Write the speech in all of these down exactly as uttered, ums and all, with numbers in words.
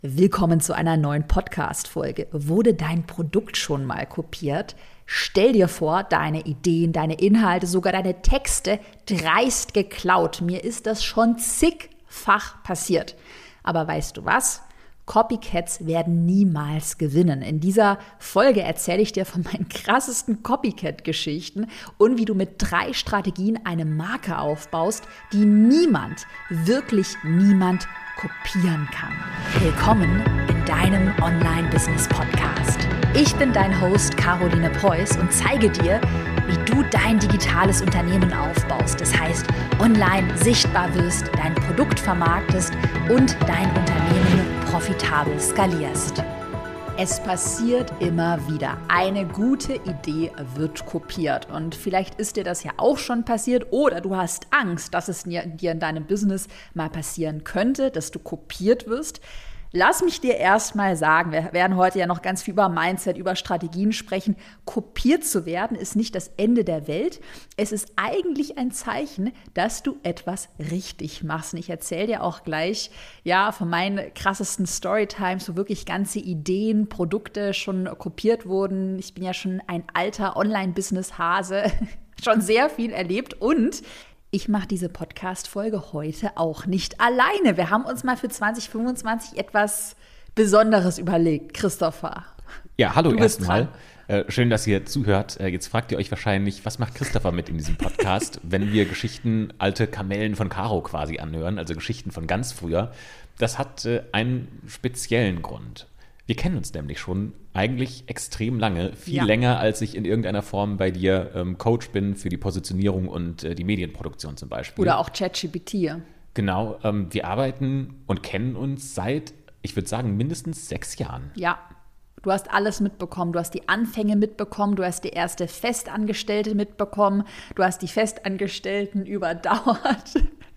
Willkommen zu einer neuen Podcast-Folge. Wurde dein Produkt schon mal kopiert? Stell dir vor, deine Ideen, deine Inhalte, sogar deine Texte dreist geklaut. Mir ist das schon zigfach passiert. Aber weißt du was? Copycats werden niemals gewinnen. In dieser Folge erzähle ich dir von meinen krassesten Copycat-Geschichten und wie du mit drei Strategien eine Marke aufbaust, die niemand, wirklich niemand kopieren kann. Willkommen in deinem Online-Business-Podcast. Ich bin dein Host Caroline Preuß und zeige dir, wie du dein digitales Unternehmen aufbaust. Das heißt, online sichtbar wirst, dein Produkt vermarktest und dein Unternehmen profitabel skalierst. Es passiert immer wieder. Eine gute Idee wird kopiert. Und vielleicht ist dir das ja auch schon passiert oder du hast Angst, dass es dir in deinem Business mal passieren könnte, dass du kopiert wirst. Lass mich dir erst mal sagen, wir werden heute ja noch ganz viel über Mindset, über Strategien sprechen. Kopiert zu werden ist nicht das Ende der Welt. Es ist eigentlich ein Zeichen, dass du etwas richtig machst. Und ich erzähle dir auch gleich ja, von meinen krassesten Storytimes, wo wirklich ganze Ideen, Produkte schon kopiert wurden. Ich bin ja schon ein alter Online-Business-Hase, schon sehr viel erlebt und ich mache diese Podcast-Folge heute auch nicht alleine. Wir haben uns mal für zwanzig fünfundzwanzig etwas Besonderes überlegt. Christopher. Ja, hallo erstmal. Äh, schön, dass ihr zuhört. Äh, jetzt fragt ihr euch wahrscheinlich, was macht Christopher mit in diesem Podcast, wenn wir Geschichten, alte Kamellen von Caro quasi anhören, also Geschichten von ganz früher. Das hat äh, einen speziellen Grund. Wir kennen uns nämlich schon eigentlich extrem lange, viel ja. länger, als ich in irgendeiner Form bei dir ähm, Coach bin für die Positionierung und äh, die Medienproduktion zum Beispiel. Oder auch ChatGPT. Genau, ähm, wir arbeiten und kennen uns seit, ich würde sagen, mindestens sechs Jahren. Ja, du hast alles mitbekommen. Du hast die Anfänge mitbekommen, du hast die erste Festangestellte mitbekommen, du hast die Festangestellten überdauert.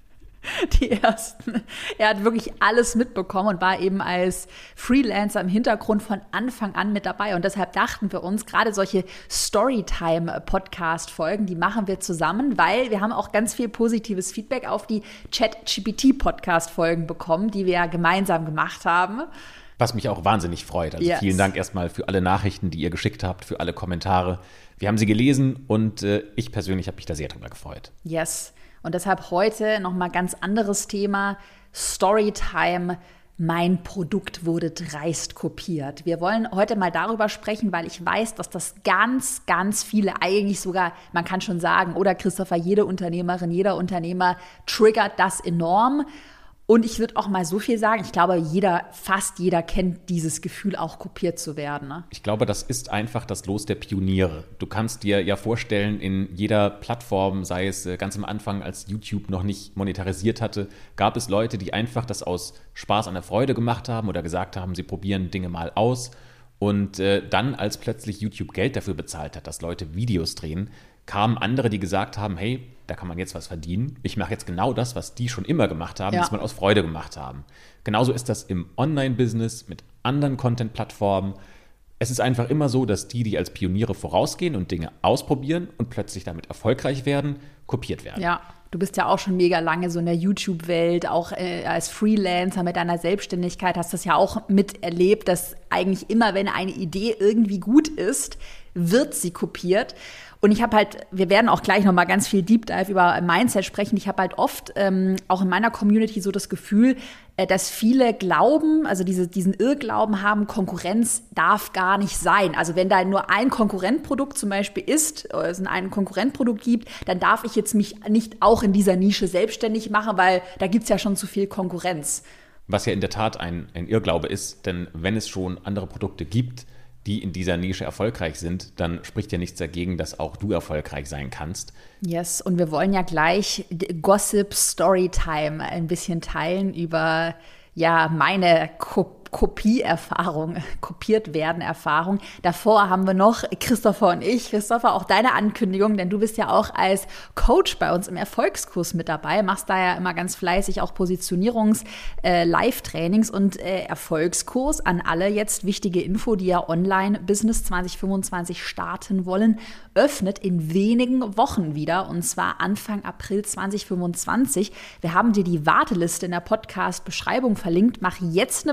Die ersten. Er hat wirklich alles mitbekommen und war eben als Freelancer im Hintergrund von Anfang an mit dabei. Und deshalb dachten wir uns, gerade solche Storytime-Podcast-Folgen, die machen wir zusammen, weil wir haben auch ganz viel positives Feedback auf die ChatGPT-Podcast-Folgen bekommen, die wir ja gemeinsam gemacht haben. Was mich auch wahnsinnig freut. Also yes. Vielen Dank erstmal für alle Nachrichten, die ihr geschickt habt, für alle Kommentare. Wir haben sie gelesen und äh, ich persönlich habe mich da sehr drüber gefreut. Yes. Und deshalb heute nochmal ganz anderes Thema, Storytime. Mein Produkt wurde dreist kopiert. Wir wollen heute mal darüber sprechen, weil ich weiß, dass das ganz, ganz viele, eigentlich sogar, man kann schon sagen, oder Christopher, jede Unternehmerin, jeder Unternehmer triggert das enorm. Und ich würde auch mal so viel sagen, ich glaube, jeder, fast jeder kennt dieses Gefühl, auch kopiert zu werden. Ne? Ich glaube, das ist einfach das Los der Pioniere. Du kannst dir ja vorstellen, in jeder Plattform, sei es ganz am Anfang, als YouTube noch nicht monetarisiert hatte, gab es Leute, die einfach das aus Spaß an der Freude gemacht haben oder gesagt haben, sie probieren Dinge mal aus. Und äh, dann, als plötzlich YouTube Geld dafür bezahlt hat, dass Leute Videos drehen, kamen andere, die gesagt haben, hey, da kann man jetzt was verdienen. Ich mache jetzt genau das, was die schon immer gemacht haben, ja. das mal aus Freude gemacht haben. Genauso ist das im Online-Business mit anderen Content-Plattformen. Es ist einfach immer so, dass die, die als Pioniere vorausgehen und Dinge ausprobieren und plötzlich damit erfolgreich werden, kopiert werden. Ja, du bist ja auch schon mega lange so in der YouTube-Welt, auch äh, als Freelancer mit deiner Selbstständigkeit, hast das ja auch miterlebt, dass eigentlich immer, wenn eine Idee irgendwie gut ist, wird sie kopiert. Und ich habe halt, wir werden auch gleich nochmal ganz viel Deep Dive über Mindset sprechen. Ich habe halt oft ähm, auch in meiner Community so das Gefühl, äh, dass viele glauben, also diese, diesen Irrglauben haben, Konkurrenz darf gar nicht sein. Also wenn da nur ein Konkurrentprodukt zum Beispiel ist, oder es ein Konkurrentprodukt gibt, dann darf ich jetzt mich nicht auch in dieser Nische selbstständig machen, weil da gibt es ja schon zu viel Konkurrenz. Was ja in der Tat ein, ein Irrglaube ist, denn wenn es schon andere Produkte gibt, die in dieser Nische erfolgreich sind, dann spricht ja nichts dagegen, dass auch du erfolgreich sein kannst. Yes, und wir wollen ja gleich Gossip Storytime ein bisschen teilen über ja meine Ko- Kopieerfahrung, kopiert werden Erfahrung. Davor haben wir noch Christopher und ich. Christopher, auch deine Ankündigung, denn du bist ja auch als Coach bei uns im Erfolgskurs mit dabei, machst da ja immer ganz fleißig auch Positionierungs-Live-Trainings äh, und äh, Erfolgskurs an alle jetzt wichtige Info, die ja Online-Business zwanzig fünfundzwanzig starten wollen, öffnet in wenigen Wochen wieder und zwar Anfang April zwanzig fünfundzwanzig. Wir haben dir die Warteliste in der Podcast-Beschreibung verlinkt. Mach jetzt eine Pause,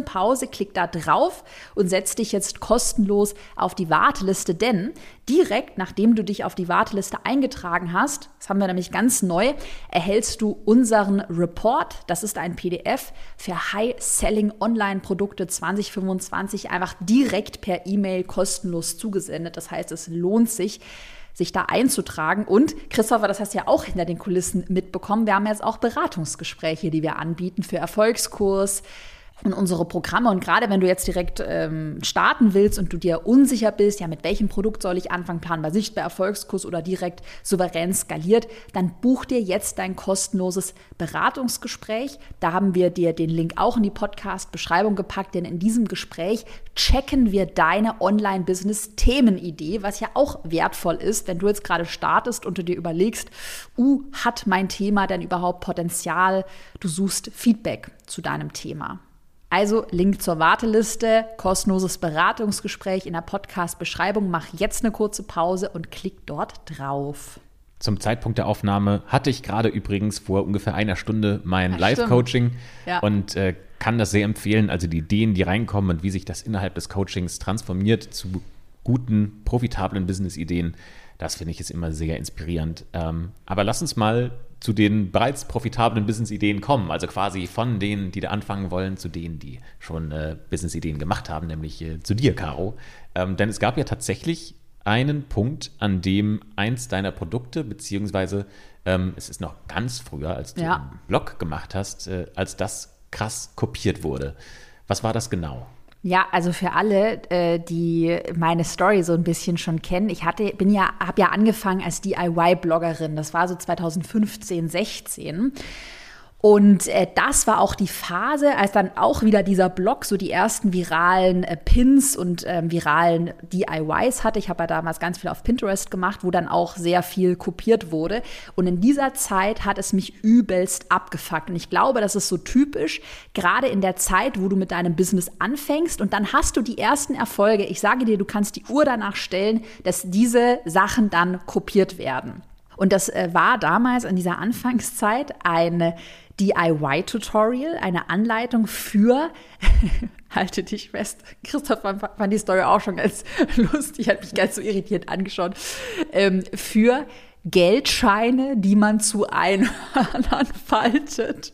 klick da drauf und setz dich jetzt kostenlos auf die Warteliste, denn direkt nachdem du dich auf die Warteliste eingetragen hast, das haben wir nämlich ganz neu, erhältst du unseren Report. Das ist ein P D F für High-Selling-Online-Produkte zwanzig fünfundzwanzig, einfach direkt per E-Mail kostenlos zugesendet. Das heißt, es lohnt sich, sich da einzutragen. Und Christopher, das hast du ja auch hinter den Kulissen mitbekommen, wir haben jetzt auch Beratungsgespräche, die wir anbieten für Erfolgskurs und unsere Programme. Und gerade wenn du jetzt direkt ähm, starten willst und du dir unsicher bist, ja, mit welchem Produkt soll ich anfangen, planbar sichtbar, Erfolgskurs oder direkt souverän skaliert, dann buch dir jetzt dein kostenloses Beratungsgespräch. Da haben wir dir den Link auch in die Podcast-Beschreibung gepackt, denn in diesem Gespräch checken wir deine Online-Business-Themenidee, was ja auch wertvoll ist, wenn du jetzt gerade startest und du dir überlegst, uh, hat mein Thema denn überhaupt Potenzial? Du suchst Feedback zu deinem Thema. Also Link zur Warteliste, kostenloses Beratungsgespräch in der Podcast-Beschreibung. Mach jetzt eine kurze Pause und klick dort drauf. Zum Zeitpunkt der Aufnahme hatte ich gerade übrigens vor ungefähr einer Stunde mein Live-Coaching ja. und äh, kann das sehr empfehlen. Also die Ideen, die reinkommen und wie sich das innerhalb des Coachings transformiert zu guten, profitablen Business-Ideen, das finde ich ist immer sehr inspirierend. Ähm, aber lass uns mal zu den bereits profitablen Business-Ideen kommen, also quasi von denen, die da anfangen wollen, zu denen, die schon äh, Business-Ideen gemacht haben, nämlich äh, zu dir, Caro. Ähm, denn es gab ja tatsächlich einen Punkt, an dem eins deiner Produkte, beziehungsweise ähm, es ist noch ganz früher, als du ja. einen Blog gemacht hast, äh, als das krass kopiert wurde. Was war das genau? Ja, also für alle, äh, die meine Story so ein bisschen schon kennen, ich hatte, bin ja, habe ja angefangen als D I Y-Bloggerin. Das war so zwanzig fünfzehn, sechzehn. Und äh, das war auch die Phase, als dann auch wieder dieser Blog so die ersten viralen äh, Pins und äh, viralen D I Ys hatte. Ich habe ja damals ganz viel auf Pinterest gemacht, wo dann auch sehr viel kopiert wurde. Und in dieser Zeit hat es mich übelst abgefuckt. Und ich glaube, das ist so typisch, gerade in der Zeit, wo du mit deinem Business anfängst und dann hast du die ersten Erfolge. Ich sage dir, du kannst die Uhr danach stellen, dass diese Sachen dann kopiert werden. Und das äh, war damals in dieser Anfangszeit eine D I Y-Tutorial, eine Anleitung für, halte dich fest, Christoph fand die Story auch schon ganz lustig, hat mich ganz so irritiert angeschaut, ähm, für Geldscheine, die man zu Einhörnern faltet.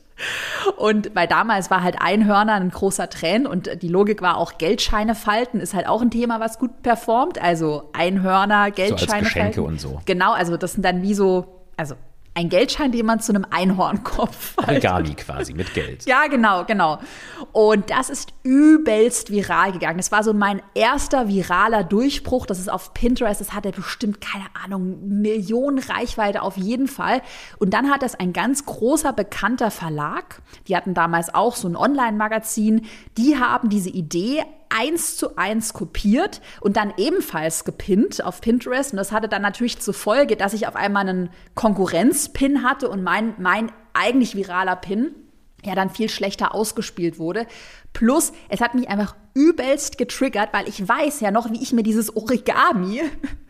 Und weil damals war halt Einhörner ein großer Trend und die Logik war auch, Geldscheine falten ist halt auch ein Thema, was gut performt. Also Einhörner, Geldscheine so als Geschenke falten. Und so. Genau, also das sind dann wie so, also ein Geldschein, den man zu einem Einhornkopf faltet. Origami quasi mit Geld. Ja, genau, genau. Und das ist übelst viral gegangen. Das war so mein erster viraler Durchbruch. Das ist auf Pinterest. Das hatte bestimmt, keine Ahnung, Millionen Reichweite auf jeden Fall. Und dann hat das ein ganz großer, bekannter Verlag. Die hatten damals auch so ein Online-Magazin. Die haben diese Idee eins zu eins kopiert und dann ebenfalls gepinnt auf Pinterest. Und das hatte dann natürlich zur Folge, dass ich auf einmal einen Konkurrenz-Pin hatte und mein, mein eigentlich viraler Pin ja dann viel schlechter ausgespielt wurde. Plus, es hat mich einfach übelst getriggert, weil ich weiß ja noch, wie ich mir dieses Origami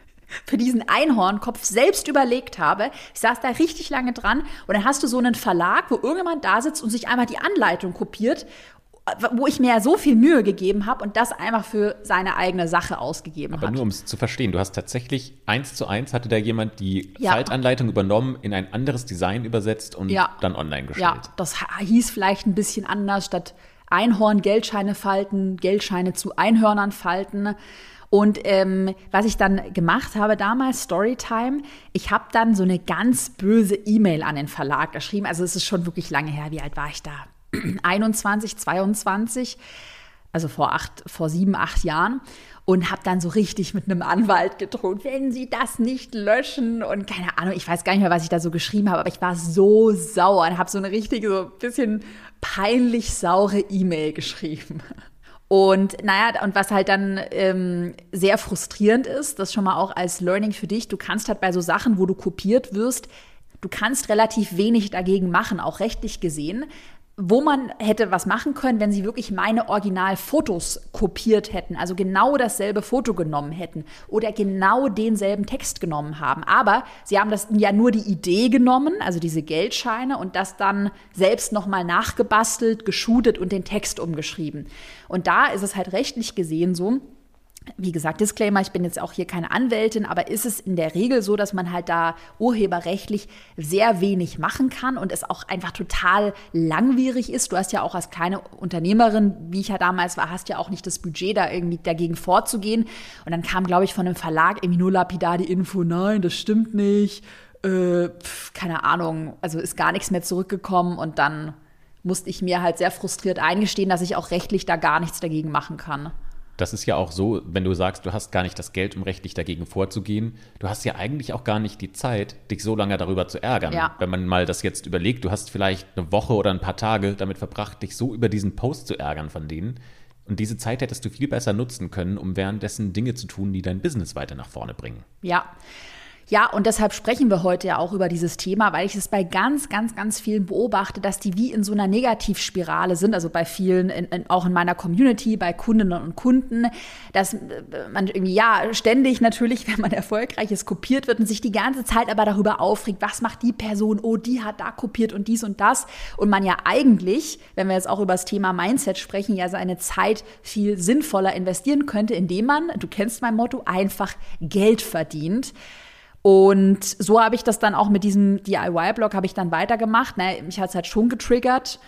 für diesen Einhornkopf selbst überlegt habe. Ich saß da richtig lange dran und dann hast du so einen Verlag, wo irgendjemand da sitzt und sich einmal die Anleitung kopiert, wo ich mir ja so viel Mühe gegeben habe und das einfach für seine eigene Sache ausgegeben habe. Aber nur um es zu verstehen, du hast tatsächlich eins zu eins, hatte da jemand die ja. Faltanleitung übernommen, in ein anderes Design übersetzt und ja. dann online gestellt. Ja, das hieß vielleicht ein bisschen anders, statt Einhorn Geldscheine falten, Geldscheine zu Einhörnern falten. Und ähm, was ich dann gemacht habe damals, Storytime, ich habe dann so eine ganz böse E-Mail an den Verlag geschrieben. Also es ist schon wirklich lange her. Wie alt war ich da? einundzwanzig, zweiundzwanzig, also vor acht, vor sieben, acht Jahren. Und habe dann so richtig mit einem Anwalt gedroht, wenn Sie das nicht löschen und keine Ahnung, ich weiß gar nicht mehr, was ich da so geschrieben habe, aber ich war so sauer und habe so eine richtige, so ein bisschen peinlich saure E-Mail geschrieben. Und naja, und was halt dann ähm, sehr frustrierend ist, das schon mal auch als Learning für dich, du kannst halt bei so Sachen, wo du kopiert wirst, du kannst relativ wenig dagegen machen, auch rechtlich gesehen. wo man hätte was machen können, wenn sie wirklich meine Originalfotos kopiert hätten, also genau dasselbe Foto genommen hätten oder genau denselben Text genommen haben. Aber sie haben das ja nur die Idee genommen, also diese Geldscheine, und das dann selbst nochmal nachgebastelt, geschootet und den Text umgeschrieben. Und da ist es halt rechtlich gesehen so, wie gesagt, Disclaimer, ich bin jetzt auch hier keine Anwältin, aber ist es in der Regel so, dass man halt da urheberrechtlich sehr wenig machen kann und es auch einfach total langwierig ist. Du hast ja auch als kleine Unternehmerin, wie ich ja damals war, hast ja auch nicht das Budget, da irgendwie dagegen vorzugehen. Und dann kam, glaube ich, von einem Verlag irgendwie nur lapidar die Info, nein, das stimmt nicht, äh, pf, keine Ahnung, also ist gar nichts mehr zurückgekommen und dann musste ich mir halt sehr frustriert eingestehen, dass ich auch rechtlich da gar nichts dagegen machen kann. Das ist ja auch so, wenn du sagst, du hast gar nicht das Geld, um rechtlich dagegen vorzugehen. Du hast ja eigentlich auch gar nicht die Zeit, dich so lange darüber zu ärgern. Ja. Wenn man mal das jetzt überlegt, du hast vielleicht eine Woche oder ein paar Tage damit verbracht, dich so über diesen Post zu ärgern von denen. Und diese Zeit hättest du viel besser nutzen können, um währenddessen Dinge zu tun, die dein Business weiter nach vorne bringen. Ja. Ja, und deshalb sprechen wir heute ja auch über dieses Thema, weil ich es bei ganz, ganz, ganz vielen beobachte, dass die wie in so einer Negativspirale sind, also bei vielen, in, in, auch in meiner Community, bei Kundinnen und Kunden, dass man irgendwie, ja, ständig natürlich, wenn man erfolgreich ist, kopiert wird und sich die ganze Zeit aber darüber aufregt, was macht die Person, oh, die hat da kopiert und dies und das. Und man ja eigentlich, wenn wir jetzt auch über das Thema Mindset sprechen, ja seine Zeit viel sinnvoller investieren könnte, indem man, du kennst mein Motto, einfach Geld verdient. Und so habe ich das dann auch mit diesem D I Y-Blog habe ich dann weitergemacht. Ne, mich hat es halt schon getriggert.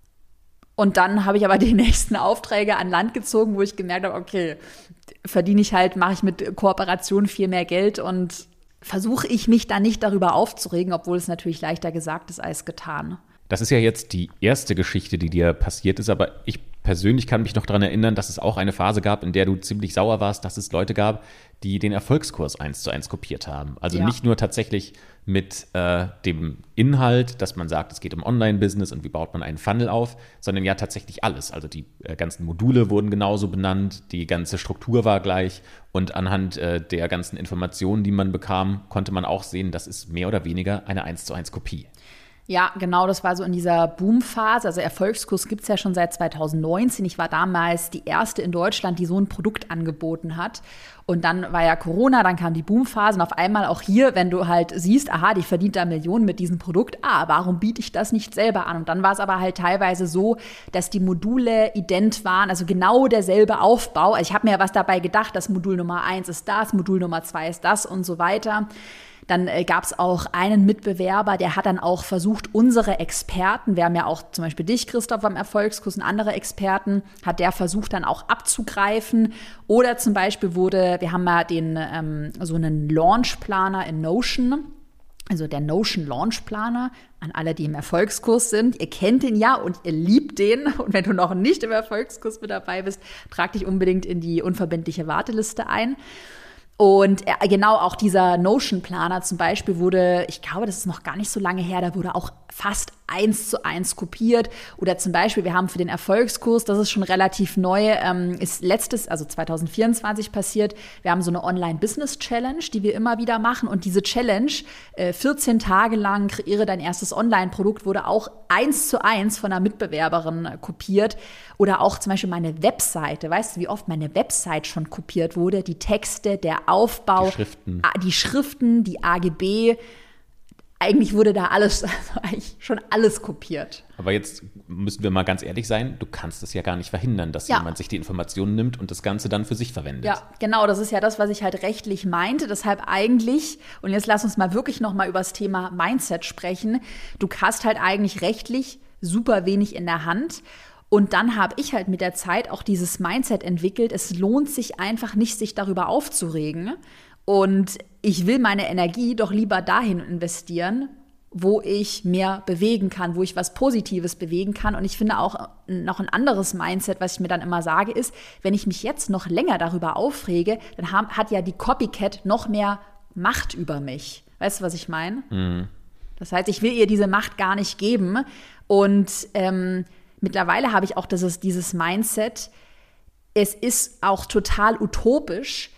Und dann habe ich aber die nächsten Aufträge an Land gezogen, wo ich gemerkt habe, okay, verdiene ich halt, mache ich mit Kooperation viel mehr Geld und versuche ich mich dann nicht darüber aufzuregen, obwohl es natürlich leichter gesagt ist als getan. Das ist ja jetzt die erste Geschichte, die dir passiert ist, aber ich persönlich kann mich noch daran erinnern, dass es auch eine Phase gab, in der du ziemlich sauer warst, dass es Leute gab, die den Erfolgskurs eins zu eins kopiert haben. Also ja. nicht nur tatsächlich mit äh, dem Inhalt, dass man sagt, es geht um Online-Business und wie baut man einen Funnel auf, sondern ja tatsächlich alles. Also die äh, ganzen Module wurden genauso benannt, die ganze Struktur war gleich und anhand äh, der ganzen Informationen, die man bekam, konnte man auch sehen, das ist mehr oder weniger eine eins zu eins Kopie. Ja, genau, das war so in dieser Boomphase. Also Erfolgskurs gibt es ja schon seit zweitausendneunzehn. Ich war damals die erste in Deutschland, die so ein Produkt angeboten hat. Und dann war ja Corona, dann kam die Boomphase und auf einmal auch hier, wenn du halt siehst, aha, die verdient da Millionen mit diesem Produkt, ah, warum biete ich das nicht selber an? Und dann war es aber halt teilweise so, dass die Module ident waren, also genau derselbe Aufbau. Also ich habe mir was dabei gedacht, das Modul Nummer eins ist das, Modul Nummer zwei ist das und so weiter. Dann äh, gab es auch einen Mitbewerber, der hat dann auch versucht, unsere Experten, wir haben ja auch zum Beispiel dich, Christoph, am Erfolgskurs und andere Experten, hat der versucht dann auch abzugreifen. Oder zum Beispiel wurde, wir haben ja den ähm, so einen Launchplaner in Notion, also der Notion Launchplaner, an alle, die im Erfolgskurs sind. Ihr kennt den ja und ihr liebt den. Und wenn du noch nicht im Erfolgskurs mit dabei bist, trag dich unbedingt in die unverbindliche Warteliste ein. Und äh, genau auch dieser Notion-Planer zum Beispiel wurde, ich glaube, das ist noch gar nicht so lange her, da wurde auch fast eins zu eins kopiert. Oder zum Beispiel, wir haben für den Erfolgskurs, das ist schon relativ neu, ähm, ist letztes, also zwanzig vierundzwanzig passiert, wir haben so eine Online-Business-Challenge, die wir immer wieder machen. Und diese Challenge, äh, vierzehn Tage lang, kreiere dein erstes Online-Produkt, wurde auch eins zu eins von einer Mitbewerberin äh, kopiert. Oder auch zum Beispiel meine Webseite. Weißt du, wie oft meine Website schon kopiert wurde? Die Texte, der Aufbau, die Schriften, die, Schriften, die A G B. Eigentlich wurde da alles, also eigentlich schon alles kopiert. Aber jetzt müssen wir mal ganz ehrlich sein, du kannst es ja gar nicht verhindern, dass ja. jemand sich die Informationen nimmt und das Ganze dann für sich verwendet. Ja, genau, das ist ja das, was ich halt rechtlich meinte. Deshalb eigentlich, und jetzt lass uns mal wirklich noch mal über das Thema Mindset sprechen. Du hast halt eigentlich rechtlich super wenig in der Hand. Und dann habe ich halt mit der Zeit auch dieses Mindset entwickelt. Es lohnt sich einfach nicht, sich darüber aufzuregen. Und ich will meine Energie doch lieber dahin investieren, wo ich mehr bewegen kann, wo ich was Positives bewegen kann. Und ich finde auch noch ein anderes Mindset, was ich mir dann immer sage, ist, wenn ich mich jetzt noch länger darüber aufrege, dann hat ja die Copycat noch mehr Macht über mich. Weißt du, was ich meine? Mhm. Das heißt, ich will ihr diese Macht gar nicht geben. Und ähm, mittlerweile habe ich auch dieses, dieses Mindset, es ist auch total utopisch,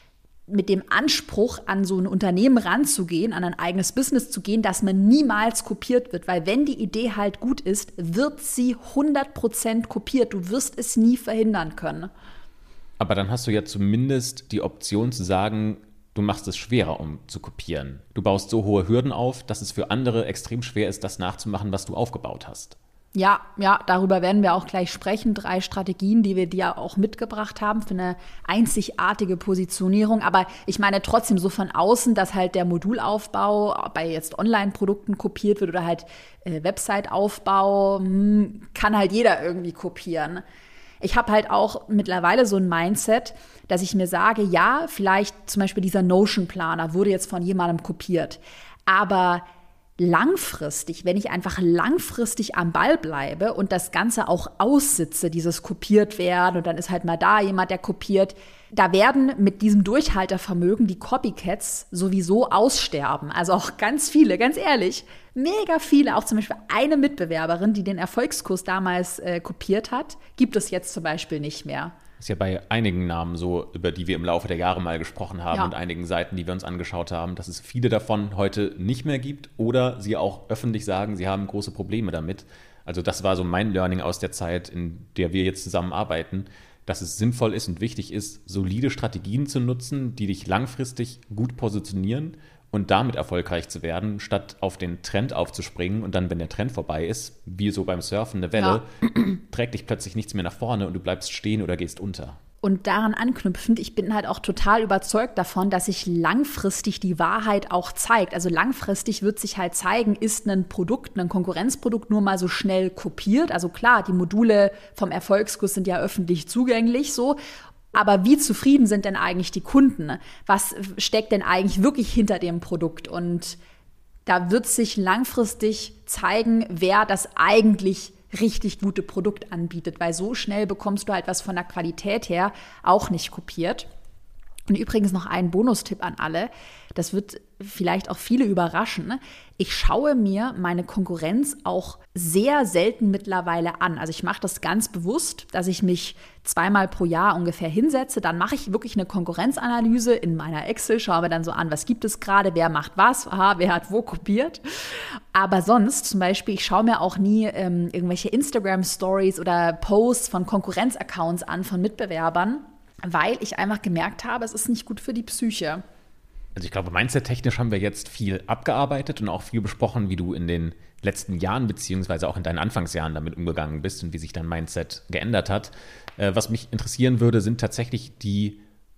mit dem Anspruch, an so ein Unternehmen ranzugehen, an ein eigenes Business zu gehen, dass man niemals kopiert wird. Weil wenn die Idee halt gut ist, wird sie hundert Prozent kopiert. Du wirst es nie verhindern können. Aber dann hast du ja zumindest die Option zu sagen, du machst es schwerer, um zu kopieren. Du baust so hohe Hürden auf, dass es für andere extrem schwer ist, das nachzumachen, was du aufgebaut hast. Ja, ja, darüber werden wir auch gleich sprechen. Drei Strategien, die wir dir auch mitgebracht haben für eine einzigartige Positionierung. Aber ich meine trotzdem so von außen, dass halt der Modulaufbau bei jetzt Online-Produkten kopiert wird oder halt äh, Website-Aufbau, hm, kann halt jeder irgendwie kopieren. Ich habe halt auch mittlerweile so ein Mindset, dass ich mir sage, ja, vielleicht zum Beispiel dieser Notion-Planer wurde jetzt von jemandem kopiert, aber langfristig, wenn ich einfach langfristig am Ball bleibe und das Ganze auch aussitze, dieses kopiert werden und dann ist halt mal da jemand, der kopiert, da werden mit diesem Durchhaltevermögen die Copycats sowieso aussterben. Also auch ganz viele, ganz ehrlich, mega viele, auch zum Beispiel eine Mitbewerberin, die den Erfolgskurs damals äh, kopiert hat, gibt es jetzt zum Beispiel nicht mehr. Ist ja bei einigen Namen so, über die wir im Laufe der Jahre mal gesprochen haben, ja, und einigen Seiten, die wir uns angeschaut haben, dass es viele davon heute nicht mehr gibt oder sie auch öffentlich sagen, sie haben große Probleme damit. Also das war so mein Learning aus der Zeit, in der wir jetzt zusammenarbeiten, dass es sinnvoll ist und wichtig ist, solide Strategien zu nutzen, die dich langfristig gut positionieren und damit erfolgreich zu werden, statt auf den Trend aufzuspringen und dann, wenn der Trend vorbei ist, wie so beim Surfen eine Welle, ja, trägt dich plötzlich nichts mehr nach vorne und du bleibst stehen oder gehst unter. Und daran anknüpfend, ich bin halt auch total überzeugt davon, dass sich langfristig die Wahrheit auch zeigt. Also langfristig wird sich halt zeigen, ist ein Produkt, ein Konkurrenzprodukt nur mal so schnell kopiert. Also klar, die Module vom Erfolgskurs sind ja öffentlich zugänglich so. Aber wie zufrieden sind denn eigentlich die Kunden? Was steckt denn eigentlich wirklich hinter dem Produkt? Und da wird sich langfristig zeigen, wer das eigentlich richtig gute Produkt anbietet, weil so schnell bekommst du halt was von der Qualität her auch nicht kopiert. Und übrigens noch ein Bonustipp an alle, das wird vielleicht auch viele überraschen. Ich schaue mir meine Konkurrenz auch sehr selten mittlerweile an. Also ich mache das ganz bewusst, dass ich mich zweimal pro Jahr ungefähr hinsetze. Dann mache ich wirklich eine Konkurrenzanalyse in meiner Excel, schaue mir dann so an, was gibt es gerade, wer macht was, aha, wer hat wo kopiert. Aber sonst zum Beispiel, ich schaue mir auch nie ähm, irgendwelche Instagram-Stories oder Posts von Konkurrenzaccounts an, von Mitbewerbern, weil ich einfach gemerkt habe, es ist nicht gut für die Psyche. Also ich glaube, mindset-technisch haben wir jetzt viel abgearbeitet und auch viel besprochen, wie du in den letzten Jahren beziehungsweise auch in deinen Anfangsjahren damit umgegangen bist und wie sich dein Mindset geändert hat. Äh, was mich interessieren würde, sind tatsächlich die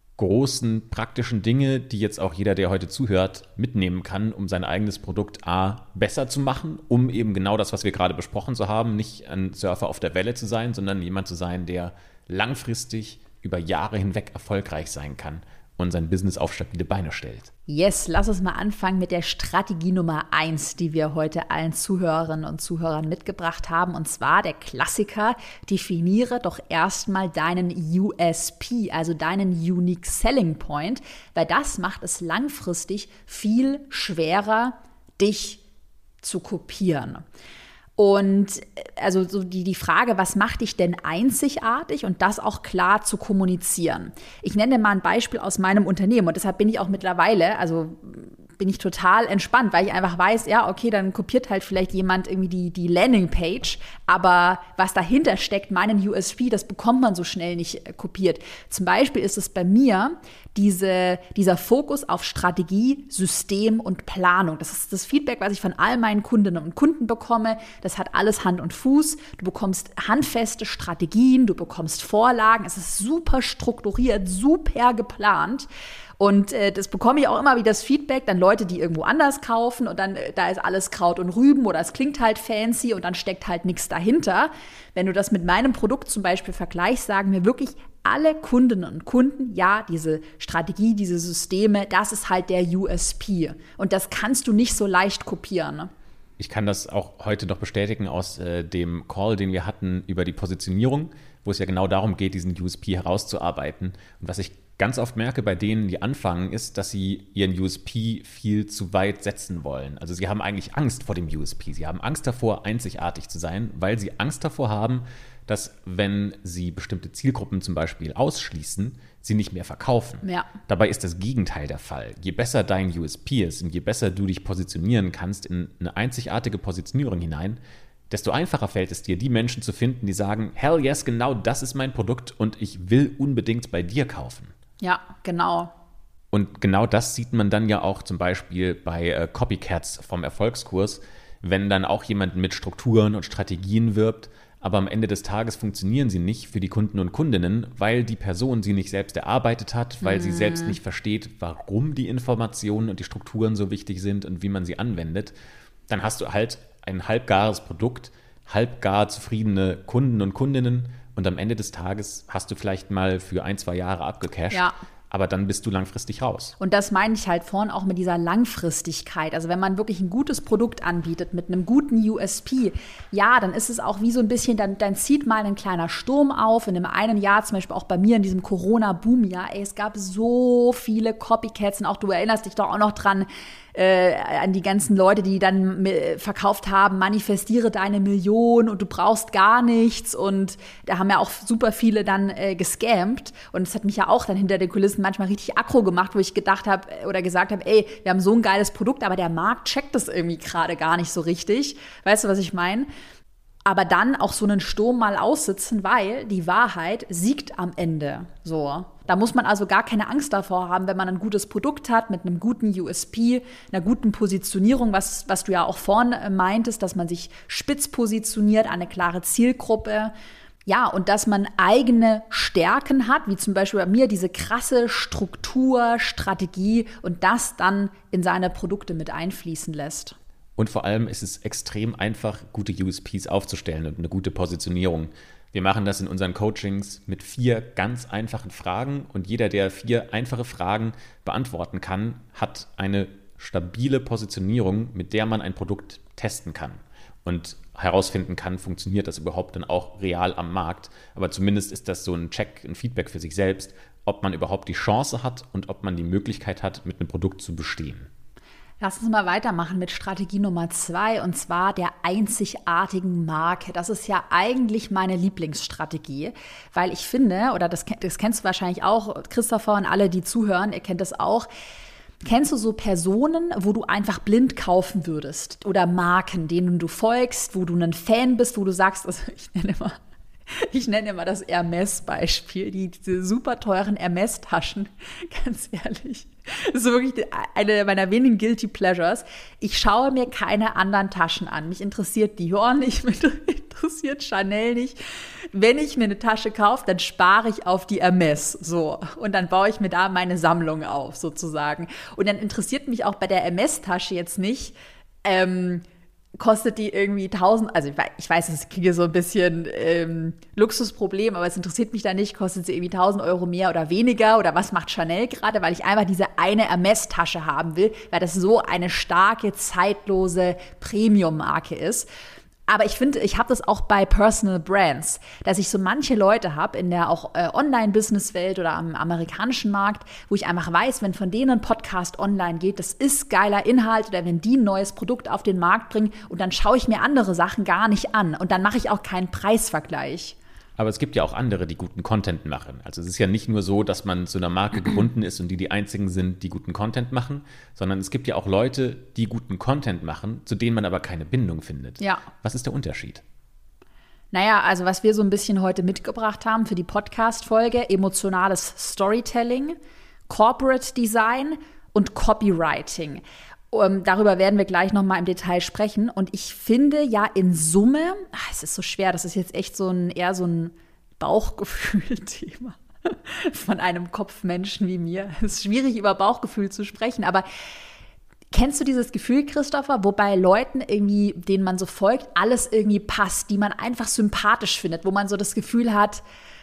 großen praktischen Dinge, die jetzt auch jeder, der heute zuhört, mitnehmen kann, um sein eigenes Produkt A besser zu machen, um eben genau das, was wir gerade besprochen zu haben, nicht ein Surfer auf der Welle zu sein, sondern jemand zu sein, der langfristig über Jahre hinweg erfolgreich sein kann und sein Business auf stabile Beine stellt. Yes, lass uns mal anfangen mit der Strategie Nummer eins, die wir heute allen Zuhörerinnen und Zuhörern mitgebracht haben. Und zwar der Klassiker: Definiere doch erstmal deinen U S P, also deinen Unique Selling Point, weil das macht es langfristig viel schwerer, dich zu kopieren. Und also so die, die Frage, was macht dich denn einzigartig, und das auch klar zu kommunizieren. Ich nenne mal ein Beispiel aus meinem Unternehmen und deshalb bin ich auch mittlerweile, also bin ich total entspannt, weil ich einfach weiß, ja, okay, dann kopiert halt vielleicht jemand irgendwie die, die Landingpage, aber was dahinter steckt, meinen U S P, das bekommt man so schnell nicht kopiert. Zum Beispiel ist es bei mir diese, dieser Fokus auf Strategie, System und Planung. Das ist das Feedback, was ich von all meinen Kundinnen und Kunden bekomme. Das hat alles Hand und Fuß. Du bekommst handfeste Strategien, du bekommst Vorlagen. Es ist super strukturiert, super geplant. Und äh, das bekomme ich auch immer wieder das Feedback, dann Leute, die irgendwo anders kaufen und dann, äh, da ist alles Kraut und Rüben oder es klingt halt fancy und dann steckt halt nichts dahinter. Wenn du das mit meinem Produkt zum Beispiel vergleichst, sagen mir wirklich alle Kundinnen und Kunden, ja, diese Strategie, diese Systeme, das ist halt der U S P. Und das kannst du nicht so leicht kopieren, ne? Ich kann das auch heute noch bestätigen aus äh, dem Call, den wir hatten über die Positionierung, wo es ja genau darum geht, diesen U S P herauszuarbeiten. Und was ich ganz oft merke bei denen, die anfangen, ist, dass sie ihren U S P viel zu weit setzen wollen. Also sie haben eigentlich Angst vor dem U S P. Sie haben Angst davor, einzigartig zu sein, weil sie Angst davor haben, dass wenn sie bestimmte Zielgruppen zum Beispiel ausschließen, sie nicht mehr verkaufen. Ja. Dabei ist das Gegenteil der Fall. Je besser dein U S P ist und je besser du dich positionieren kannst in eine einzigartige Positionierung hinein, desto einfacher fällt es dir, die Menschen zu finden, die sagen, hell yes, genau das ist mein Produkt und ich will unbedingt bei dir kaufen. Ja, genau. Und genau das sieht man dann ja auch zum Beispiel bei äh, Copycats vom Erfolgskurs, wenn dann auch jemand mit Strukturen und Strategien wirbt, aber am Ende des Tages funktionieren sie nicht für die Kunden und Kundinnen, weil die Person sie nicht selbst erarbeitet hat, weil mhm. sie selbst nicht versteht, warum die Informationen und die Strukturen so wichtig sind und wie man sie anwendet. Dann hast du halt ein halbgares Produkt, halbgar zufriedene Kunden und Kundinnen und am Ende des Tages hast du vielleicht mal für ein, zwei Jahre abgecasht. Ja. Aber dann bist du langfristig raus. Und das meine ich halt vorhin auch mit dieser Langfristigkeit. Also wenn man wirklich ein gutes Produkt anbietet mit einem guten U S P, ja, dann ist es auch wie so ein bisschen, dann, dann zieht mal ein kleiner Sturm auf. In dem einen Jahr, zum Beispiel auch bei mir in diesem Corona-Boom-Jahr, ey, es gab so viele Copycats und auch du erinnerst dich doch auch noch dran, Äh, an die ganzen Leute, die dann äh, verkauft haben, manifestiere deine Million und du brauchst gar nichts und da haben ja auch super viele dann äh, gescammt und das hat mich ja auch dann hinter den Kulissen manchmal richtig aggro gemacht, wo ich gedacht habe oder gesagt habe, ey, wir haben so ein geiles Produkt, aber der Markt checkt das irgendwie gerade gar nicht so richtig. Weißt du, was ich meine? Aber dann auch so einen Sturm mal aussitzen, weil die Wahrheit siegt am Ende. So. Da muss man also gar keine Angst davor haben, wenn man ein gutes Produkt hat mit einem guten U S P, einer guten Positionierung, was, was du ja auch vorhin meintest, dass man sich spitz positioniert, eine klare Zielgruppe. Ja, und dass man eigene Stärken hat, wie zum Beispiel bei mir diese krasse Struktur, Strategie und das dann in seine Produkte mit einfließen lässt. Und vor allem ist es extrem einfach, gute U S Ps aufzustellen und eine gute Positionierung. Wir machen das in unseren Coachings mit vier ganz einfachen Fragen und jeder, der vier einfache Fragen beantworten kann, hat eine stabile Positionierung, mit der man ein Produkt testen kann und herausfinden kann, funktioniert das überhaupt dann auch real am Markt. Aber zumindest ist das so ein Check, ein Feedback für sich selbst, ob man überhaupt die Chance hat und ob man die Möglichkeit hat, mit einem Produkt zu bestehen. Lass uns mal weitermachen mit Strategie Nummer zwei und zwar der einzigartigen Marke. Das ist ja eigentlich meine Lieblingsstrategie, weil ich finde, oder das, das kennst du wahrscheinlich auch, Christopher und alle, die zuhören, ihr kennt das auch. Kennst du so Personen, wo du einfach blind kaufen würdest oder Marken, denen du folgst, wo du ein Fan bist, wo du sagst, also ich nenne immer Ich nenne immer das Hermes-Beispiel, die, diese super teuren Hermes-Taschen, ganz ehrlich. Das ist wirklich eine meiner wenigen Guilty Pleasures. Ich schaue mir keine anderen Taschen an. Mich interessiert Dior nicht, mich interessiert Chanel nicht. Wenn ich mir eine Tasche kaufe, dann spare ich auf die Hermes. So. Und dann baue ich mir da meine Sammlung auf, sozusagen. Und dann interessiert mich auch bei der Hermes-Tasche jetzt nicht, ähm, kostet die irgendwie tausend, also ich weiß, ich weiß, es kriege so ein bisschen ähm, Luxusproblem, aber es interessiert mich da nicht, kostet sie irgendwie tausend Euro mehr oder weniger oder was macht Chanel gerade, weil ich einfach diese eine Hermes-Tasche haben will, weil das so eine starke, zeitlose Premium-Marke ist. Aber ich finde, ich habe das auch bei Personal Brands, dass ich so manche Leute habe in der auch äh, Online-Business-Welt oder am amerikanischen Markt, wo ich einfach weiß, wenn von denen ein Podcast online geht, das ist geiler Inhalt oder wenn die ein neues Produkt auf den Markt bringen und dann schaue ich mir andere Sachen gar nicht an und dann mache ich auch keinen Preisvergleich. Aber es gibt ja auch andere, die guten Content machen. Also es ist ja nicht nur so, dass man zu einer Marke gebunden ist und die die einzigen sind, die guten Content machen, sondern es gibt ja auch Leute, die guten Content machen, zu denen man aber keine Bindung findet. Ja. Was ist der Unterschied? Naja, also was wir so ein bisschen heute mitgebracht haben für die Podcast-Folge, emotionales Storytelling, Corporate Design und Copywriting. Um, darüber werden wir gleich nochmal im Detail sprechen. Und ich finde ja in Summe, ach, es ist so schwer, das ist jetzt echt so ein eher so ein Bauchgefühl-Thema von einem Kopfmenschen wie mir. Es ist schwierig, über Bauchgefühl zu sprechen, aber kennst du dieses Gefühl, Christopher, wo bei Leuten irgendwie, denen man so folgt, alles irgendwie passt, die man einfach sympathisch findet, wo man so das Gefühl hat,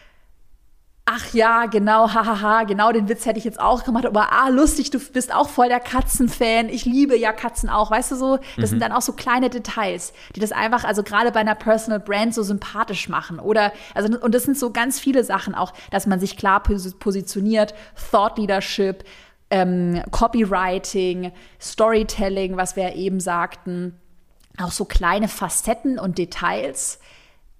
ach ja, genau, hahaha, genau den Witz hätte ich jetzt auch gemacht, aber ah, lustig, du bist auch voll der Katzenfan, ich liebe ja Katzen auch, weißt du so, das mhm. sind dann auch so kleine Details, die das einfach, also gerade bei einer Personal Brand so sympathisch machen oder, also und das sind so ganz viele Sachen auch, dass man sich klar positioniert, Thought Leadership, ähm, Copywriting, Storytelling, was wir eben sagten, auch so kleine Facetten und Details,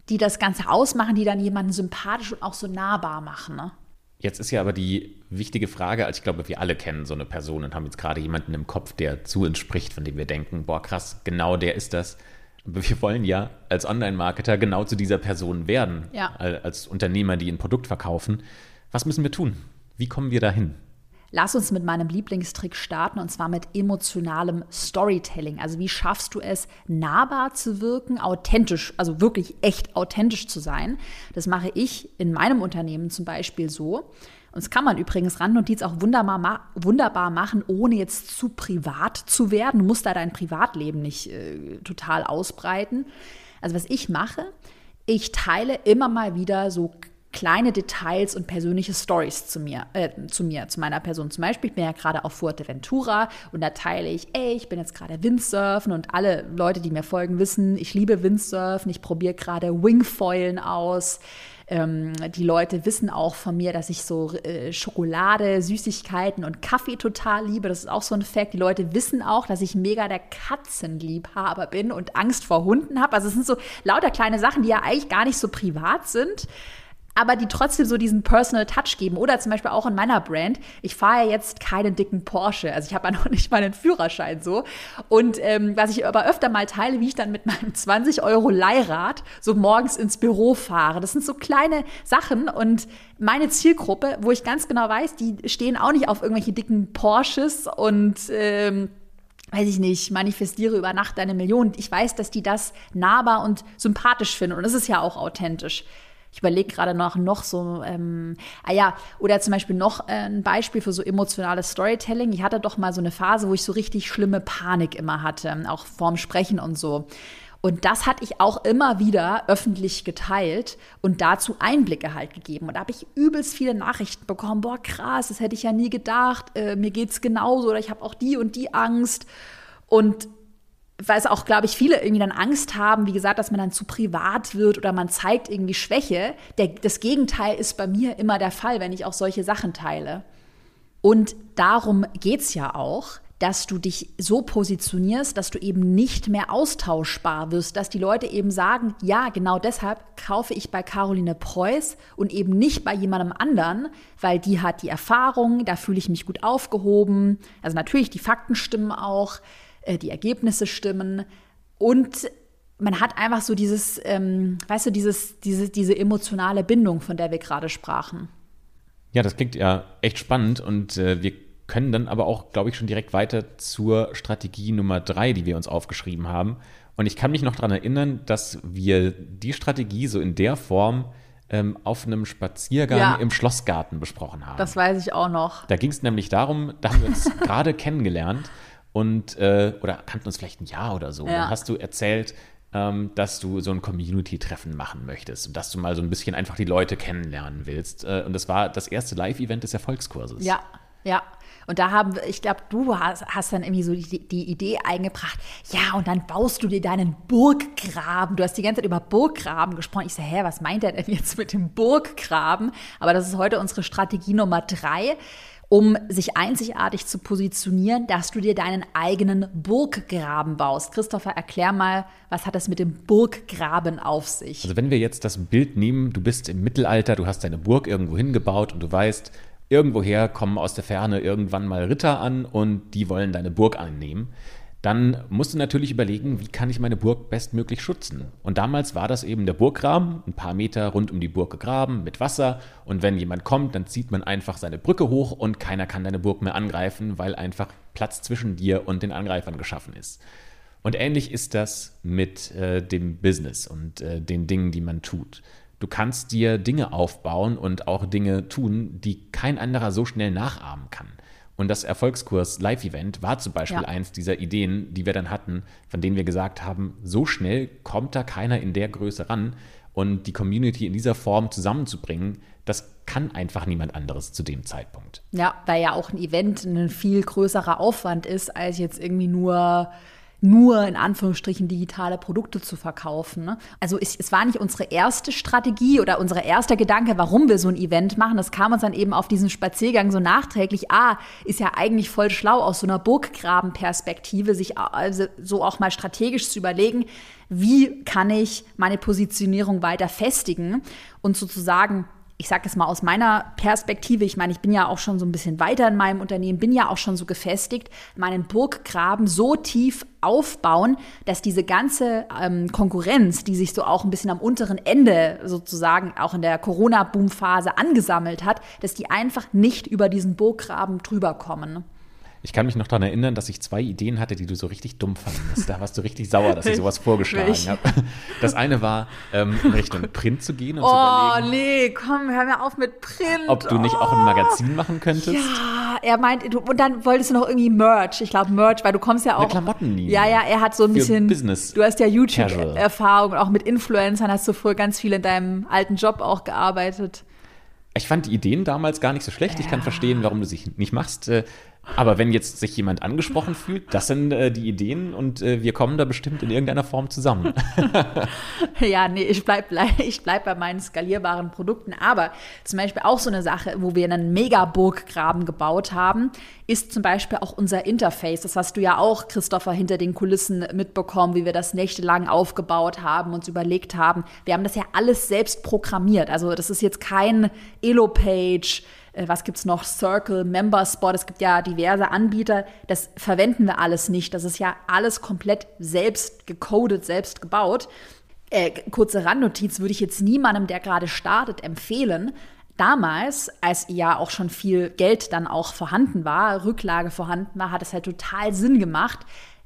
die das Ganze ausmachen, die dann jemanden sympathisch und auch so nahbar machen, ne? Jetzt ist ja aber die wichtige Frage, also ich glaube, wir alle kennen so eine Person und haben jetzt gerade jemanden im Kopf, der zu uns spricht, von dem wir denken, boah krass, genau der ist das. Aber wir wollen ja als Online-Marketer genau zu dieser Person werden, ja. als Unternehmer, die ein Produkt verkaufen. Was müssen wir tun? Wie kommen wir dahin? Lass uns mit meinem Lieblingstrick starten, und zwar mit emotionalem Storytelling. Also wie schaffst du es, nahbar zu wirken, authentisch, also wirklich echt authentisch zu sein? Das mache ich in meinem Unternehmen zum Beispiel so. Und das kann man übrigens, Randnotiz, auch wunderbar, wunderbar machen, ohne jetzt zu privat zu werden. Du musst da dein Privatleben nicht äh, total ausbreiten. Also was ich mache, ich teile immer mal wieder so kleine Details und persönliche Stories zu mir, äh, zu mir, zu meiner Person. Zum Beispiel, ich bin ja gerade auf Fuerteventura und da teile ich, ey, ich bin jetzt gerade Windsurfen, und alle Leute, die mir folgen, wissen, ich liebe Windsurfen, ich probiere gerade Wingfoilen aus. Ähm, die Leute wissen auch von mir, dass ich so äh, Schokolade, Süßigkeiten und Kaffee total liebe. Das ist auch so ein Fact. Die Leute wissen auch, dass ich mega der Katzenliebhaber bin und Angst vor Hunden habe. Also es sind so lauter kleine Sachen, die ja eigentlich gar nicht so privat sind, aber die trotzdem so diesen Personal Touch geben. Oder zum Beispiel auch in meiner Brand. Ich fahre ja jetzt keinen dicken Porsche. Also ich habe ja noch nicht mal einen Führerschein so. Und ähm, was ich aber öfter mal teile, wie ich dann mit meinem zwanzig Euro Leihrad so morgens ins Büro fahre. Das sind so kleine Sachen. Und meine Zielgruppe, wo ich ganz genau weiß, die stehen auch nicht auf irgendwelche dicken Porsches und ähm, weiß ich nicht, manifestiere über Nacht eine Million. Ich weiß, dass die das nahbar und sympathisch finden. Und das ist ja auch authentisch. Ich überlege gerade noch, noch so, ähm, ah ja, oder zum Beispiel noch äh, ein Beispiel für so emotionales Storytelling. Ich hatte doch mal so eine Phase, wo ich so richtig schlimme Panik immer hatte, auch vorm Sprechen und so. Und das hatte ich auch immer wieder öffentlich geteilt und dazu Einblicke halt gegeben. Und da habe ich übelst viele Nachrichten bekommen. Boah, krass, das hätte ich ja nie gedacht. Äh, mir geht's genauso, oder ich habe auch die und die Angst. Und weil es auch, glaube ich, viele irgendwie dann Angst haben, wie gesagt, dass man dann zu privat wird oder man zeigt irgendwie Schwäche. Der, das Gegenteil ist bei mir immer der Fall, wenn ich auch solche Sachen teile. Und darum geht's ja auch, dass du dich so positionierst, dass du eben nicht mehr austauschbar wirst, dass die Leute eben sagen, ja, genau deshalb kaufe ich bei Caroline Preuß und eben nicht bei jemandem anderen, weil die hat die Erfahrung, da fühle ich mich gut aufgehoben. Also natürlich, die Fakten stimmen auch, die Ergebnisse stimmen, und man hat einfach so dieses, ähm, weißt du, dieses, diese, diese emotionale Bindung, von der wir gerade sprachen. Ja, das klingt ja echt spannend, und äh, wir können dann aber auch, glaube ich, schon direkt weiter zur Strategie Nummer drei, die wir uns aufgeschrieben haben. Und ich kann mich noch daran erinnern, dass wir die Strategie so in der Form ähm, auf einem Spaziergang ja. im Schlossgarten besprochen haben. Das weiß ich auch noch. Da ging es nämlich darum, da haben wir uns gerade kennengelernt. Und, äh, oder kannten uns vielleicht ein Jahr oder so. Ja. Dann hast du erzählt, ähm, dass du so ein Community-Treffen machen möchtest und dass du mal so ein bisschen einfach die Leute kennenlernen willst. Äh, und das war das erste Live-Event des Erfolgskurses. Ja, ja. Und da haben wir, ich glaube, du hast, hast dann irgendwie so die, die Idee eingebracht, ja, und dann baust du dir deinen Burggraben. Du hast die ganze Zeit über Burggraben gesprochen. Ich so, hä, was meint er denn jetzt mit dem Burggraben? Aber das ist heute unsere Strategie Nummer drei. Um sich einzigartig zu positionieren, dass du dir deinen eigenen Burggraben baust. Christopher, erklär mal, was hat das mit dem Burggraben auf sich? Also wenn wir jetzt das Bild nehmen, du bist im Mittelalter, du hast deine Burg irgendwo hingebaut und du weißt, irgendwoher kommen aus der Ferne irgendwann mal Ritter an und die wollen deine Burg einnehmen. Dann musst du natürlich überlegen, wie kann ich meine Burg bestmöglich schützen? Und damals war das eben der Burggraben, ein paar Meter rund um die Burg gegraben mit Wasser. Und wenn jemand kommt, dann zieht man einfach seine Brücke hoch und keiner kann deine Burg mehr angreifen, weil einfach Platz zwischen dir und den Angreifern geschaffen ist. Und ähnlich ist das mit äh, dem Business und äh, den Dingen, die man tut. Du kannst dir Dinge aufbauen und auch Dinge tun, die kein anderer so schnell nachahmen kann. Und das Erfolgskurs Live-Event war zum Beispiel ja. eins dieser Ideen, die wir dann hatten, von denen wir gesagt haben, so schnell kommt da keiner in der Größe ran. Und die Community in dieser Form zusammenzubringen, das kann einfach niemand anderes zu dem Zeitpunkt. Ja, weil ja auch ein Event ein viel größerer Aufwand ist, als jetzt irgendwie nur nur in Anführungsstrichen digitale Produkte zu verkaufen. Ne? Also es, es war nicht unsere erste Strategie oder unser erster Gedanke, warum wir so ein Event machen. Das kam uns dann eben auf diesen Spaziergang so nachträglich. Ah, ist ja eigentlich voll schlau aus so einer Burggrabenperspektive, sich also so auch mal strategisch zu überlegen, wie kann ich meine Positionierung weiter festigen und sozusagen, ich sage es mal aus meiner Perspektive, ich meine, ich bin ja auch schon so ein bisschen weiter in meinem Unternehmen, bin ja auch schon so gefestigt, meinen Burggraben so tief aufbauen, dass diese ganze ähm, Konkurrenz, die sich so auch ein bisschen am unteren Ende sozusagen auch in der Corona-Boom-Phase angesammelt hat, dass die einfach nicht über diesen Burggraben drüber kommen. Ich kann mich noch daran erinnern, dass ich zwei Ideen hatte, die du so richtig dumm fandest. Da warst du richtig sauer, dass ich sowas vorgeschlagen habe. Das eine war, ähm, in Richtung Print zu gehen und oh, zu überlegen. Oh nee, komm, hör mir auf mit Print. Ob du nicht oh. auch ein Magazin machen könntest. Ja, er meint, du, und dann wolltest du noch irgendwie Merch. Ich glaube Merch, weil du kommst ja auch. Eine Klamottenlinie. Ja, ja, er hat so ein Für bisschen. Business. Du hast ja YouTube-Erfahrung, auch mit Influencern hast du früher ganz viel in deinem alten Job auch gearbeitet. Ich fand die Ideen damals gar nicht so schlecht. Ja. Ich kann verstehen, warum du sie nicht machst. Aber wenn jetzt sich jemand angesprochen fühlt, das sind äh, die Ideen und äh, wir kommen da bestimmt in irgendeiner Form zusammen. Ja, nee, ich bleib, ich bleib bei meinen skalierbaren Produkten. Aber zum Beispiel auch so eine Sache, wo wir einen Mega-Burggraben gebaut haben, ist zum Beispiel auch unser Interface. Das hast du ja auch, Christopher, hinter den Kulissen mitbekommen, wie wir das nächtelang aufgebaut haben, uns überlegt haben. Wir haben das ja alles selbst programmiert. Also das ist jetzt kein Elo-Page, was gibt's noch? Circle, Memberspot, es gibt ja diverse Anbieter, das verwenden wir alles nicht. Das ist ja alles komplett selbst gecodet, selbst gebaut. Äh, kurze Randnotiz, würde ich jetzt niemandem, der gerade startet, empfehlen. Damals, als ja auch schon viel Geld dann auch vorhanden war, Rücklage vorhanden war, hat es halt total Sinn gemacht,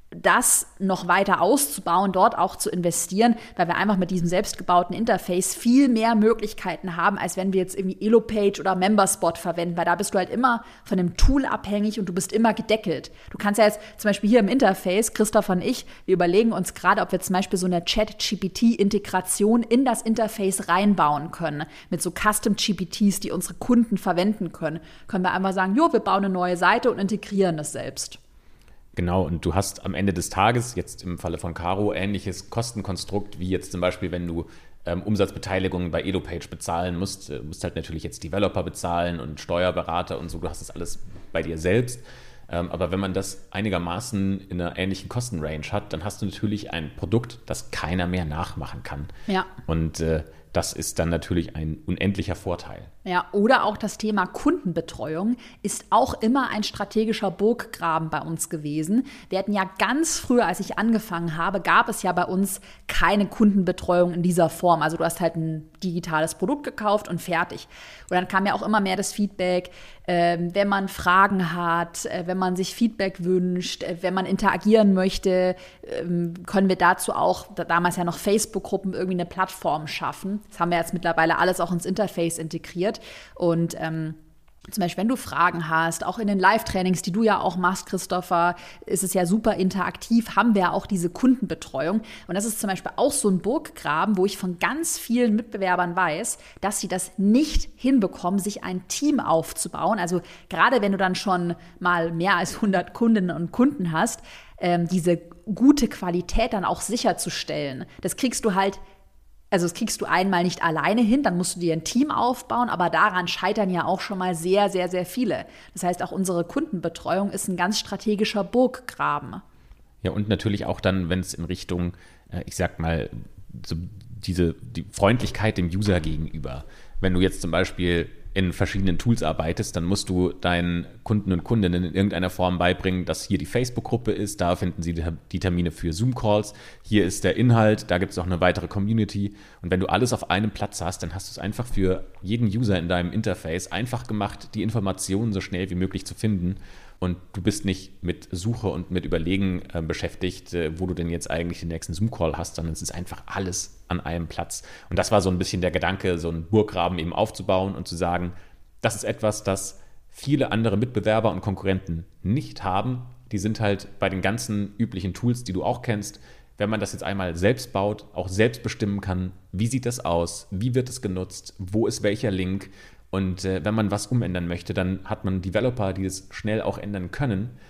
das noch weiter auszubauen, dort auch zu investieren, weil wir einfach mit diesem selbstgebauten Interface viel mehr Möglichkeiten haben, als wenn wir jetzt irgendwie Elo-Page oder Memberspot verwenden, weil da bist du halt immer von dem Tool abhängig und du bist immer gedeckelt. Du kannst ja jetzt zum Beispiel hier im Interface, Christoph und ich, wir überlegen uns gerade, ob wir zum Beispiel so eine Chat-G P T-Integration in das Interface reinbauen können, mit so Custom-G P Ts, die unsere Kunden verwenden können. Können wir einmal sagen, jo, wir bauen eine neue Seite und integrieren das selbst. Genau, und du hast am Ende des Tages, jetzt im Falle von Caro, ähnliches Kostenkonstrukt, wie jetzt zum Beispiel, wenn du ähm, Umsatzbeteiligungen bei Elo-Page bezahlen musst. Du musst halt natürlich jetzt Developer bezahlen und Steuerberater und so, du hast das alles bei dir selbst. Ähm, aber wenn man das einigermaßen in einer ähnlichen Kostenrange hat, dann hast du natürlich ein Produkt, das keiner mehr nachmachen kann. Ja. Und äh, das ist dann natürlich ein unendlicher Vorteil. Ja, oder auch das Thema Kundenbetreuung ist auch immer ein strategischer Burggraben bei uns gewesen. Wir hatten ja ganz früher, als ich angefangen habe, gab es ja bei uns keine Kundenbetreuung in dieser Form. Also du hast halt ein digitales Produkt gekauft und fertig. Und dann kam ja auch immer mehr das Feedback, äh, wenn man Fragen hat, äh, wenn man sich Feedback wünscht, äh, wenn man interagieren möchte, äh, können wir dazu auch, da, damals ja noch Facebook-Gruppen, irgendwie eine Plattform schaffen. Das haben wir jetzt mittlerweile alles auch ins Interface integriert. Und ähm, zum Beispiel, wenn du Fragen hast, auch in den Live-Trainings, die du ja auch machst, Christopher, ist es ja super interaktiv, haben wir auch diese Kundenbetreuung. Und das ist zum Beispiel auch so ein Burggraben, wo ich von ganz vielen Mitbewerbern weiß, dass sie das nicht hinbekommen, sich ein Team aufzubauen. Also gerade wenn du dann schon mal mehr als hundert Kundinnen und Kunden hast, ähm, diese gute Qualität dann auch sicherzustellen. Das kriegst du halt Also das kriegst du einmal nicht alleine hin, dann musst du dir ein Team aufbauen, aber daran scheitern ja auch schon mal sehr, sehr, sehr viele. Das heißt, auch unsere Kundenbetreuung ist ein ganz strategischer Burggraben. Ja, und natürlich auch dann, wenn es in Richtung, ich sag mal, so diese die Freundlichkeit dem User gegenüber. Wenn du jetzt zum Beispiel in verschiedenen Tools arbeitest, dann musst du deinen Kunden und Kundinnen in irgendeiner Form beibringen, dass hier die Facebook-Gruppe ist, da finden sie die Termine für Zoom-Calls, hier ist der Inhalt, da gibt es auch eine weitere Community. Und wenn du alles auf einem Platz hast, dann hast du es einfach für jeden User in deinem Interface einfach gemacht, die Informationen so schnell wie möglich zu finden. Und du bist nicht mit Suche und mit Überlegen äh, beschäftigt, äh, wo du denn jetzt eigentlich den nächsten Zoom-Call hast, sondern es ist einfach alles an einem Platz. Und das war so ein bisschen der Gedanke, so einen Burggraben eben aufzubauen und zu sagen, das ist etwas, das viele andere Mitbewerber und Konkurrenten nicht haben. Die sind halt bei den ganzen üblichen Tools, die du auch kennst, wenn man das jetzt einmal selbst baut, auch selbst bestimmen kann, wie sieht das aus, wie wird es genutzt, wo ist welcher Link. Und äh, wenn man was umändern möchte, dann hat man Developer, die es schnell auch ändern können.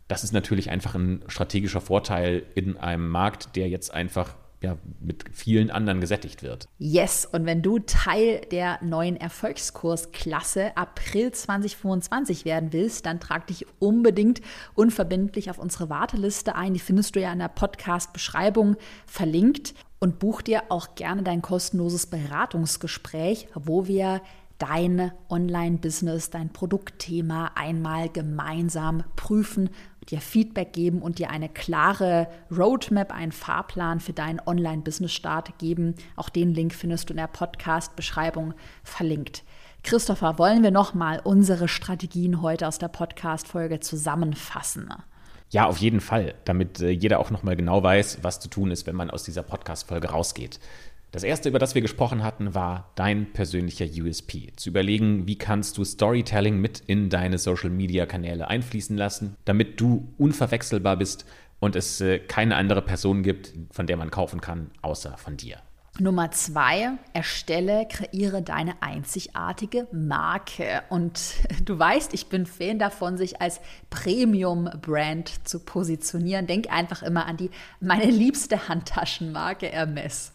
Das ist natürlich einfach ein strategischer Vorteil in einem Markt, der jetzt einfach ja, mit vielen anderen gesättigt wird. Yes, und wenn du Teil der neuen Erfolgskursklasse April zwanzig fünfundzwanzig werden willst, dann trag dich unbedingt unverbindlich auf unsere Warteliste ein. Die findest du ja in der Podcast-Beschreibung verlinkt. Und buch dir auch gerne dein kostenloses Beratungsgespräch, wo wir dein Online-Business, dein Produktthema einmal gemeinsam prüfen, dir Feedback geben und dir eine klare Roadmap, einen Fahrplan für deinen Online-Business-Start geben. Auch den Link findest du in der Podcast-Beschreibung verlinkt. Christopher, wollen wir nochmal unsere Strategien heute aus der Podcast-Folge zusammenfassen? Ja, auf jeden Fall, damit äh, jeder auch nochmal genau weiß, was zu tun ist, wenn man aus dieser Podcast-Folge rausgeht. Das erste, über das wir gesprochen hatten, war dein persönlicher U S P. Zu überlegen, wie kannst du Storytelling mit in deine Social-Media-Kanäle einfließen lassen, damit du unverwechselbar bist und es äh, keine andere Person gibt, von der man kaufen kann, außer von dir. Nummer zwei, erstelle, kreiere deine einzigartige Marke. Und du weißt, ich bin Fan davon, sich als Premium-Brand zu positionieren. Denk einfach immer an die meine liebste Handtaschenmarke Hermes.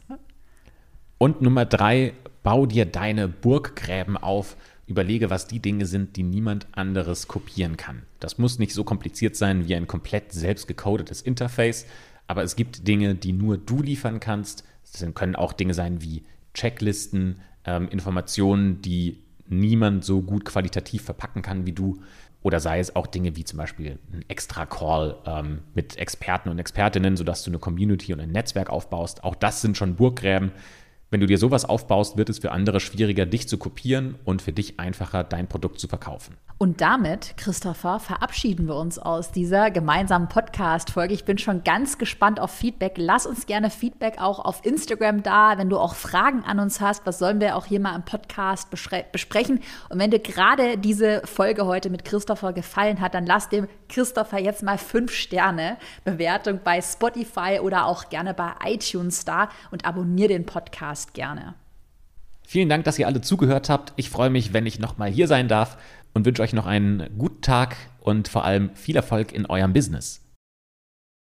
Und Nummer drei, bau dir deine Burggräben auf. Überlege, was die Dinge sind, die niemand anderes kopieren kann. Das muss nicht so kompliziert sein wie ein komplett selbst gecodetes Interface, aber es gibt Dinge, die nur du liefern kannst. Das können auch Dinge sein wie Checklisten, ähm, Informationen, die niemand so gut qualitativ verpacken kann wie du. Oder sei es auch Dinge wie zum Beispiel ein extra Call ähm, mit Experten und Expertinnen, sodass du eine Community und ein Netzwerk aufbaust. Auch das sind schon Burggräben. Wenn du dir sowas aufbaust, wird es für andere schwieriger, dich zu kopieren und für dich einfacher, dein Produkt zu verkaufen. Und damit, Christopher, verabschieden wir uns aus dieser gemeinsamen Podcast-Folge. Ich bin schon ganz gespannt auf Feedback. Lass uns gerne Feedback auch auf Instagram da, wenn du auch Fragen an uns hast. Was sollen wir auch hier mal im Podcast besprechen? Und wenn dir gerade diese Folge heute mit Christopher gefallen hat, dann lass dem Christopher jetzt mal fünf Sterne Bewertung bei Spotify oder auch gerne bei iTunes da und abonniere den Podcast gerne. Vielen Dank, dass ihr alle zugehört habt. Ich freue mich, wenn ich nochmal hier sein darf und wünsche euch noch einen guten Tag und vor allem viel Erfolg in eurem Business.